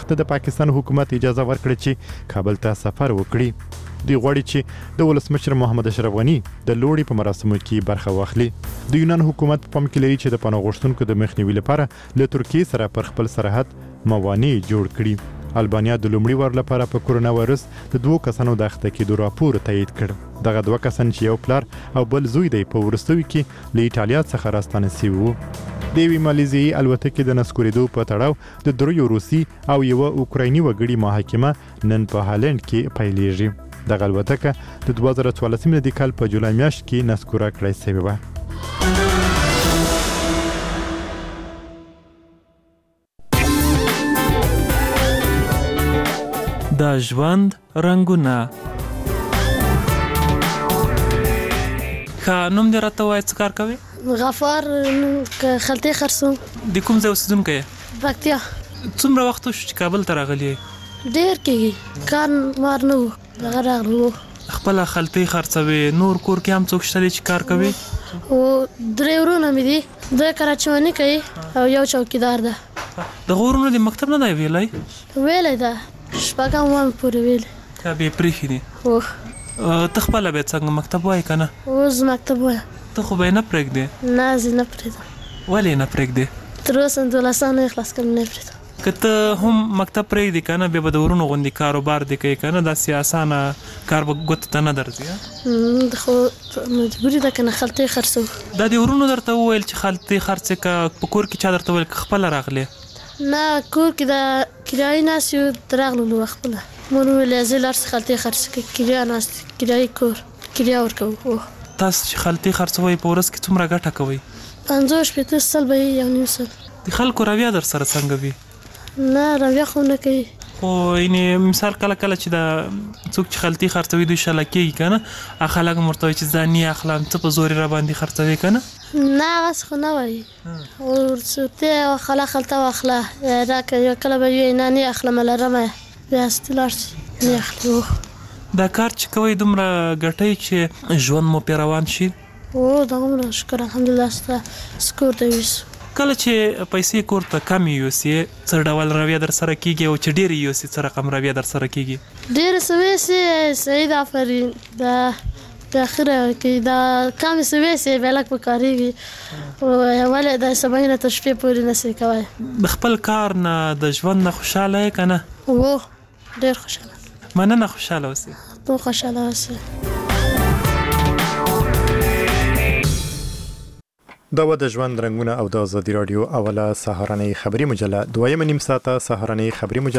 ته د پاکستان حکومت اجازه ورکړه چې کابل ته سفر وکړي. دوی غواړي چې د ولسمشر محمد اشرف غني د لوړې په مراسمو کې برخه واخلي. د یونان حکومت په پام کې لري چې د پناه غوښتونکو د مخنیوي لپاره له ترکیې سره پر خپل سرحد موانع جوړ کړي. البانیا د لومړي وار لپاره په کورونا وایرس د 2 کسانو د اخته کېدو راپور تایید کړ. دغه 2 کسان چې یو پلار او بل زوی دی په وروستیو کې له ایټالیا څخه راستانه شوي وو. د یوې مالیزیایي الوتکې د نسکورېدو په تړاو د 3 روسي او یوه اوکرایني وګړي محاکمه نن په هالند کې پیلېږي. دغه الوتکه د 2014 میلادي کال په جولای میاشت کې نسکوره کړای شوې وه. د ژوند رنګونه. ښه نوم دې راته ووایه، څه کار کوې؟ غفار خلطې خرڅوم. د کوم ځای اوسېدونکی یې؟ پکتیا. څومره وخت وشو چې کابل ته راغلی یې؟ ډېر کېږي، کار مار نه و، دغه راغلو. خپله خلطې خرڅوې، نور کور کې هم څوک شته دی چې کار کوي؟ او 3 ورونه مې دي، 2 کراچواني کوي او یو چوکیدار ده. دغه ورونه د مکتب نه دی ویلی؟ ویلی ده، شپږم وم پورې ویلی. دا بې پرېښي دي. ته خپله بیا څنګه مکتب وایې که نه؟ اوس مکتب وایم. ته خو به یې نه پرېږدې؟ نه زه نه پرېږدم. ولې یې نه پرېږدې؟ تر اوسه 12 نه خلاص کړم، نه پرېږدم. که ته هم مکتب پرېږدې که نه، بیا به د ورونو غوندې کاروبار دې کوي که نه، داسې اسانه کار به ګوتو ته نه درځي. خو مجبوري ده که نه، خلطې خرڅوو. دا د ورونو درته وویل چې خلطې خرڅې که په کور کې چا درته ویل که خپله راغلې؟ نه، کور کې د کرایي ناست یو، راغلو خپله. مور وویل زه لاړ شي خلطې خرڅې کړي، کرایه ناست، کرایي کور کرایه ورکوو. تاسو چې خلطې خرڅوئ په ورځ کې څومره ګټه کوئ؟ 50-60 سل به یې، 1.5 سل. د خلکو رویه در سره څنګه وي؟ نه رویه خو نه کوي. خو یعنې مثال کله کله چې د څوک چې خلطې خرڅوي دوی شله کېږي که نه، هغه خلک هم ورته وایي چې ځه نه اخلم، څه په زور یې راباندې خرڅوي که نه؟ نه هغسې خو نه وایي. ورته واخله خلطه واخله، راکړه، کله به وایي نه نه اخلم لرمه، بیا هستې لاړ شي نه اخلي. دا کار چې کوئ دومره ګټئ چې ژوند مو پرې روان شي؟ او دغومره شکر الحمدلله ستا سکور ته یوسو. کله چې پیسې کور ته کمې یوسې څه ډول رویه در سره کېږي، او چې ډېرې یوسې څه رقم رویه در سره کېږي؟ ډېرې څه ویسې سعید آفرین د اخره کې، دا کمې څه ویسې بیا لږ پکارېږي، ولې د سبا نه تر شپې پورې نه شي کوی. د خپل کار نه د ژوند نه خوشحاله یې که نه؟ او ډېر خوشحاله. مننه، خوشحاله اوسې. تو خوشحاله اوسې. دا و د ژوند رنګونه او د ازادي راډیو اوله سهارنۍ خبري مجله، دویمه نیم ساعته سهارنۍ خبري مجله.